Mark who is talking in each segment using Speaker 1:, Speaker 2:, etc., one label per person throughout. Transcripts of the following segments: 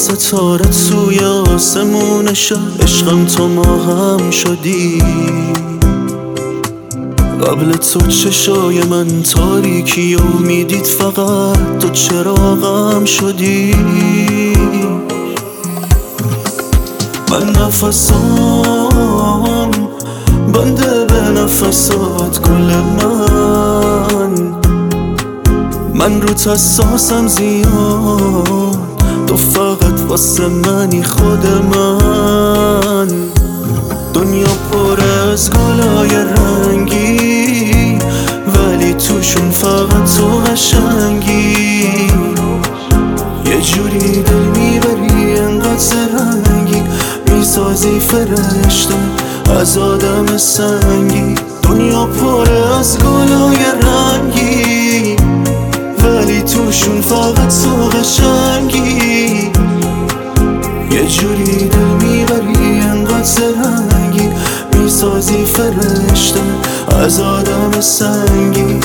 Speaker 1: ستاره توی آسمون شب، عشقم تو ما هم شدی. قبل تو چشای من تاریکی و میدید، فقط تو چراغم شدی. من نفسام بنده به نفسات، گل من رو حساسم زیاد، تو فقط واسه منی خود من. دنیا پر از گلای رنگی، ولی توشون فقط تو قشنگی. یه جوری دل میبری انقدر زرنگی، میسازی فرشته از آدم سنگی. دنیا پر از گلای رنگی، ولی توشون فقط تو قشنگی. یه جوری دل میبری انقدر زرنگی، میسازی فرشته از آدم سنگی.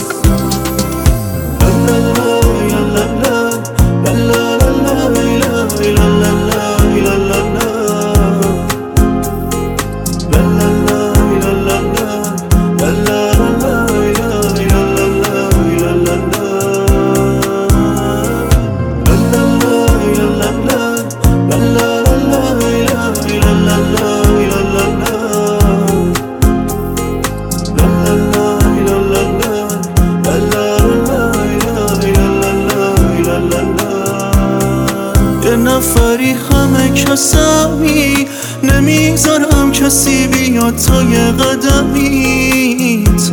Speaker 1: یه نفری همه کسمی، نمیذارم کسی بیاد تا یه قدمیت.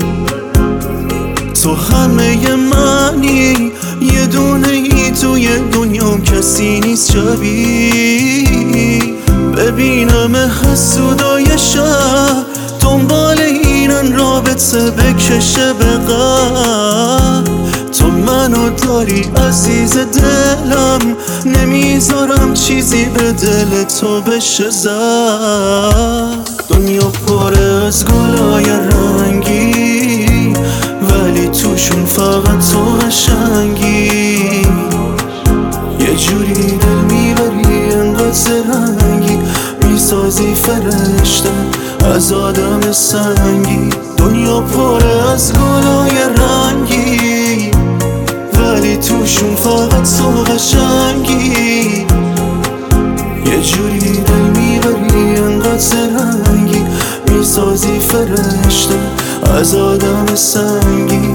Speaker 1: تو همه منی، یه دونه ای توی دنیام کسی نیست شبیه. ببینم حسودای شهر دنبال اینن رابطه بکشه به قلب. تو منو داری عزیز دلم، نمیذارم چیزی به دل تو بشه زد. دنیا پر از گلای رنگی، ولی توشون فقط تو قشنگی. یه جوری دل میبری انقدر زرنگی، میسازی فرشته از آدم سنگی. دنیا پر از گلای رنگی، ولی توشون فقط تو قشنگی. یه جوری دل میبری انقدر زرنگی، میسازی فرشته از آدم سنگی.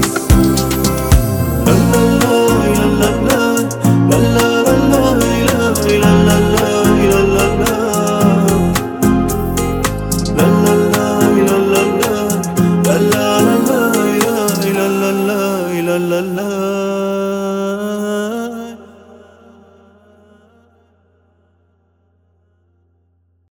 Speaker 1: la la la